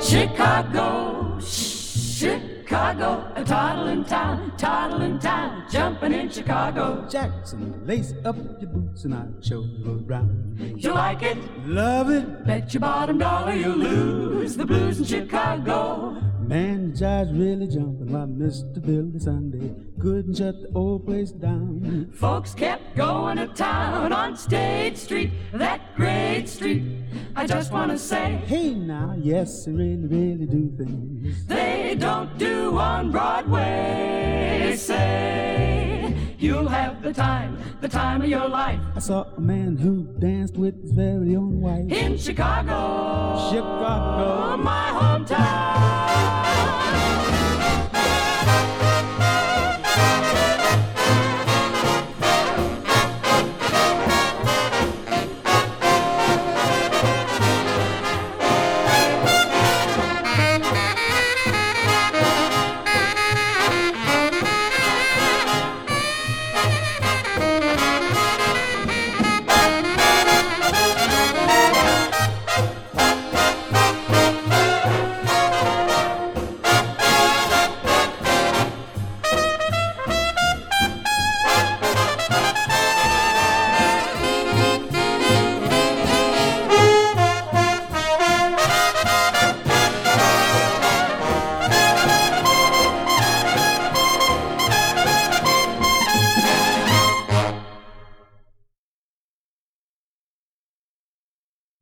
Chicago, Chicago, a toddling town, jumping in Chicago. Jackson, lace up your boots and I'll show you around. You like it? Love it. Bet your bottom dollar you'll lose the blues in Chicago. Man, the jive's really jumping while Mr. Billy Sunday couldn't shut the old place down. Folks kept going to town on State Street, that great street. I just want to say, hey now, yes, they really, really do things they don't do on Broadway. Say, you'll have the time of your life. I saw a man who danced with his very own wife In Chicago, Chicago, my hometown.